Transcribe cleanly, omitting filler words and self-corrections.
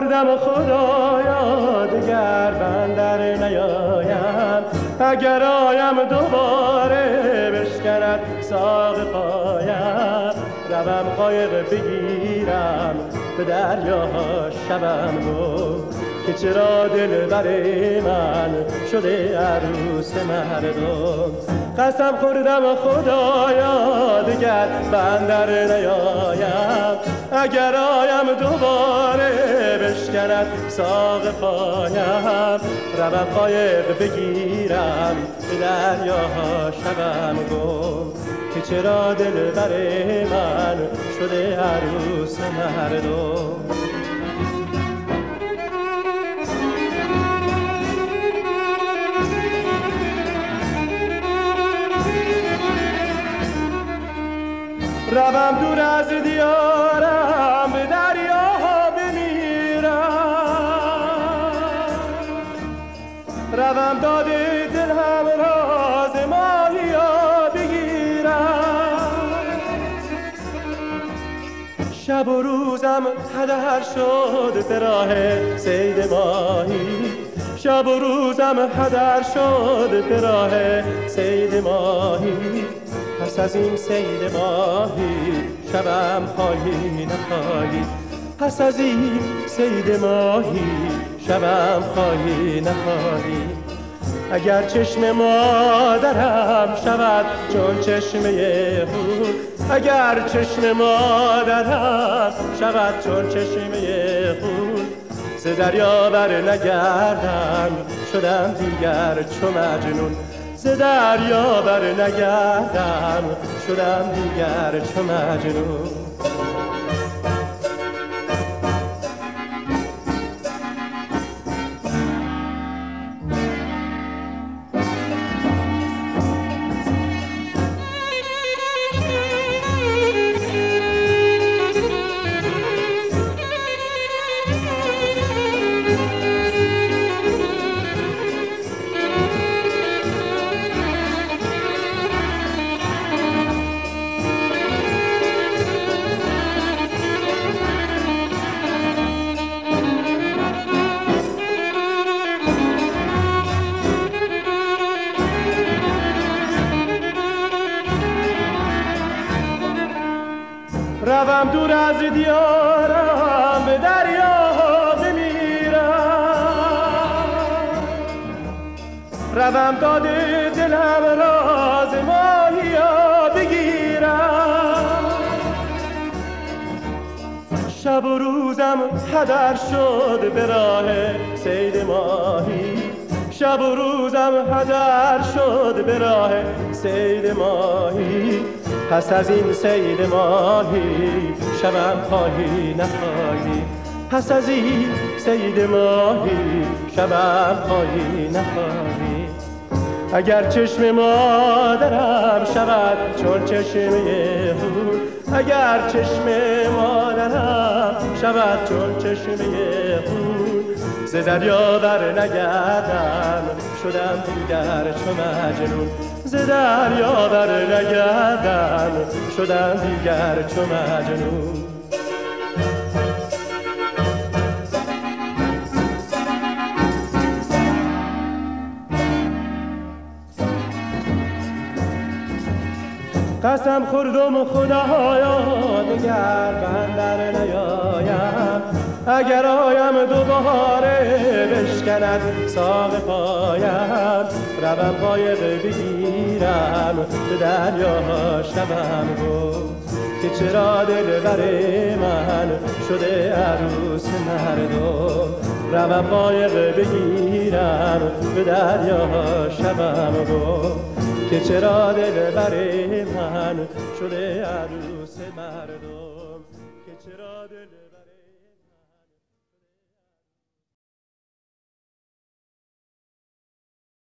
خوردم خدایا دگر بندر نیایم، اگر آیم دوباره بشکند ساق پایم. روم قایق بگیرم به دریاها شبم گم، که چرا دلبر من شده عروس مردم. قسم خوردم خدایا دگر بندر نیایم، اگر آیم دوباره بشکند ساق پایم. روم قایق بگیرم به دریاها شبم گم، که چرا دلبر من شده عروس مردم. روم دور از دیارم به دریاها بمیرم، روم داد دلم راز ماهیا بگیرم. شب و روزم هدر شد به راه صید ماهی، شب و روزم هدر شد به راه صید ماهی. پس از این صید ماهی شبم خواهی نخواهی، پس از این صید ماهی شبم خواهی نخواهی. اگر چشم مادرم شود چون چشمه هور، اگر چشم مادرم شود چون چشمه هور، ز دریا بر نگردم شدم دیگر چو مجنون، ز دریا بر نگردم شدم دیگر چو مجنون. روم دور از دیارم به دریاها بمیرم، روم داد دلم راز ماهیا بگیرم. شب و روزم هدر شد به راه صید ماهی، شب و روزم هدر شد به راه صید ماهی. پس از این صید ماهی شبم خواهی نخواهی، پس از این صید ماهی شبم خواهی نخواهی. اگر چشم مادرم شود چون چشمه هور، اگر چشم مادرم شود چون چشمه هور، ز دریا بر نگردم شدم دیگر چو مجنون، ز دریا بر نگردم شدم دیگر چو مجنون. قسم خوردم خدایا دگر بندر نیایم، اگر آیم دوباره بشکند ساق پایم. روم قایق بگیرم به دریاها شبم گم، که چرا دلبر من شده عروس مردم. روم قایق بگیرم به دریاها شبم گم، که چرا دلبر من شده عروس مردم، که چرا دلبر